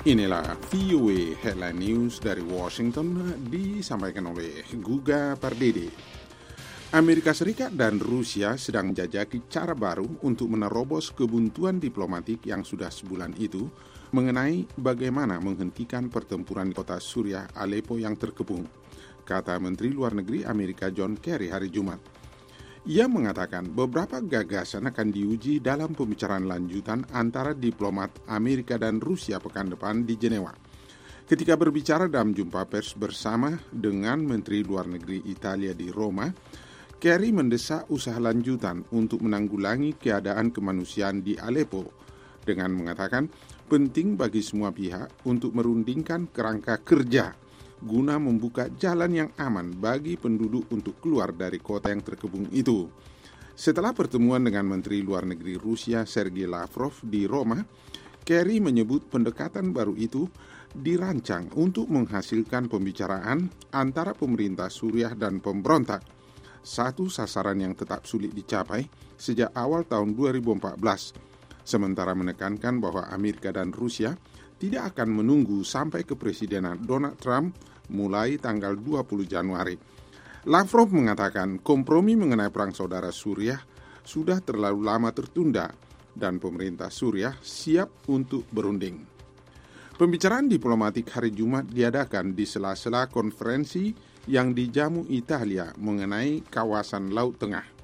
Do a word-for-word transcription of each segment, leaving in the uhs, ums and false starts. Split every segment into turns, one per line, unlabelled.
Inilah V O A Headline News dari Washington, disampaikan oleh Guga Pardede. Amerika Serikat dan Rusia sedang menjajaki cara baru untuk menerobos kebuntuan diplomatik yang sudah sebulan itu mengenai bagaimana menghentikan pertempuran di kota Suriah Aleppo yang terkepung, kata Menteri Luar Negeri Amerika John Kerry hari Jumat. Ia mengatakan beberapa gagasan akan diuji dalam pembicaraan lanjutan antara diplomat Amerika dan Rusia pekan depan di Jenewa. Ketika berbicara dalam jumpa pers bersama dengan Menteri Luar Negeri Italia di Roma, Kerry mendesak usaha lanjutan untuk menanggulangi keadaan kemanusiaan di Aleppo dengan mengatakan penting bagi semua pihak untuk merundingkan kerangka kerja guna membuka jalan yang aman bagi penduduk untuk keluar dari kota yang terkepung itu. Setelah pertemuan dengan Menteri Luar Negeri Rusia Sergei Lavrov di Roma, Kerry menyebut pendekatan baru itu dirancang untuk menghasilkan pembicaraan antara pemerintah Suriah dan pemberontak, satu sasaran yang tetap sulit dicapai sejak awal tahun dua ribu empat belas, sementara menekankan bahwa Amerika dan Rusia tidak akan menunggu sampai kepresidenan Donald Trump mulai tanggal dua puluh Januari. Lavrov mengatakan kompromi mengenai perang saudara Suriah sudah terlalu lama tertunda dan pemerintah Suriah siap untuk berunding. Pembicaraan diplomatik hari Jumat diadakan di sela-sela konferensi yang dijamu Italia mengenai kawasan Laut Tengah.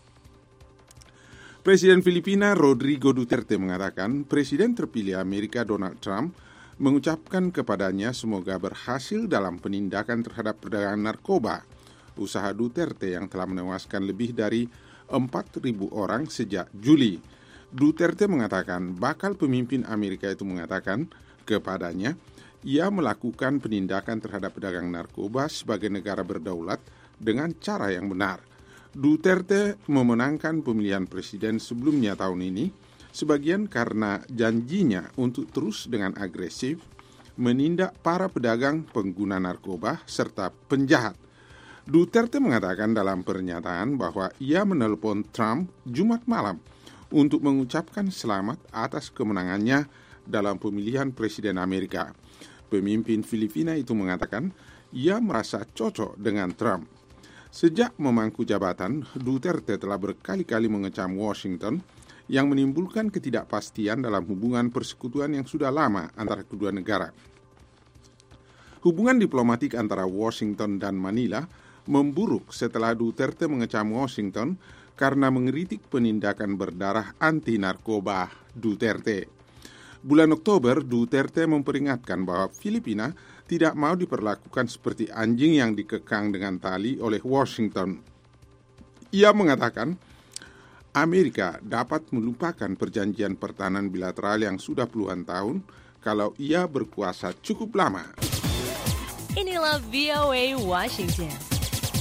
Presiden Filipina Rodrigo Duterte mengatakan Presiden terpilih Amerika Donald Trump mengucapkan kepadanya semoga berhasil dalam penindakan terhadap perdagangan narkoba, usaha Duterte yang telah menewaskan lebih dari empat ribu orang sejak Juli. Duterte mengatakan bakal pemimpin Amerika itu mengatakan kepadanya ia melakukan penindakan terhadap pedagang narkoba sebagai negara berdaulat dengan cara yang benar. Duterte memenangkan pemilihan presiden sebelumnya tahun ini, sebagian karena janjinya untuk terus dengan agresif menindak para pedagang pengguna narkoba serta penjahat. Duterte mengatakan dalam pernyataan bahwa ia menelpon Trump Jumat malam untuk mengucapkan selamat atas kemenangannya dalam pemilihan presiden Amerika. Pemimpin Filipina itu mengatakan ia merasa cocok dengan Trump. Sejak memangku jabatan, Duterte telah berkali-kali mengecam Washington yang menimbulkan ketidakpastian dalam hubungan persekutuan yang sudah lama antara kedua negara. Hubungan diplomatik antara Washington dan Manila memburuk setelah Duterte mengecam Washington karena mengkritik penindakan berdarah anti-narkoba Duterte. Bulan Oktober, Duterte memperingatkan bahwa Filipina tidak mau diperlakukan seperti anjing yang dikekang dengan tali oleh Washington. Ia mengatakan Amerika dapat melupakan perjanjian pertahanan bilateral yang sudah puluhan tahun kalau ia berkuasa cukup lama.
Inilah V O A Washington.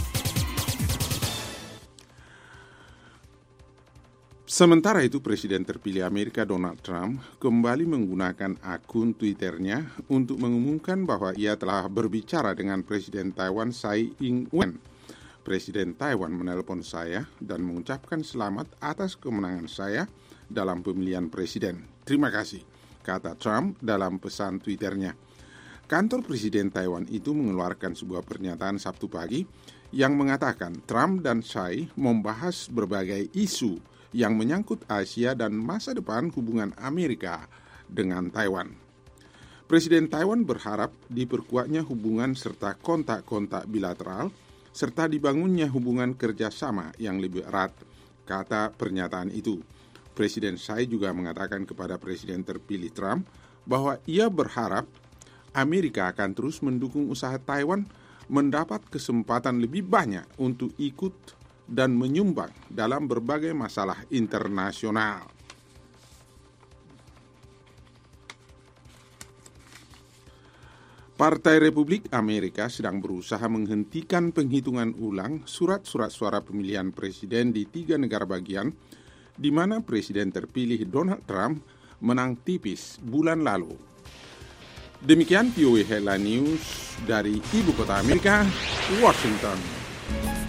Sementara itu, Presiden terpilih Amerika Donald Trump kembali menggunakan akun Twitternya untuk mengumumkan bahwa ia telah berbicara dengan Presiden Taiwan Tsai Ing-wen. Presiden Taiwan menelpon saya dan mengucapkan selamat atas kemenangan saya dalam pemilihan presiden. Terima kasih, kata Trump dalam pesan Twitternya. Kantor Presiden Taiwan itu mengeluarkan sebuah pernyataan Sabtu pagi yang mengatakan Trump dan Tsai membahas berbagai isu yang menyangkut Asia dan masa depan hubungan Amerika dengan Taiwan. Presiden Taiwan berharap diperkuatnya hubungan serta kontak-kontak bilateral, serta dibangunnya hubungan kerjasama yang lebih erat, kata pernyataan itu. Presiden Tsai juga mengatakan kepada Presiden terpilih Trump bahwa ia berharap Amerika akan terus mendukung usaha Taiwan mendapat kesempatan lebih banyak untuk ikut dan menyumbang dalam berbagai masalah internasional. Partai Republik Amerika sedang berusaha menghentikan penghitungan ulang surat-surat suara pemilihan presiden di tiga negara bagian, di mana presiden terpilih Donald Trump menang tipis bulan lalu. Demikian V O A Headline News dari Ibu Kota Amerika, Washington.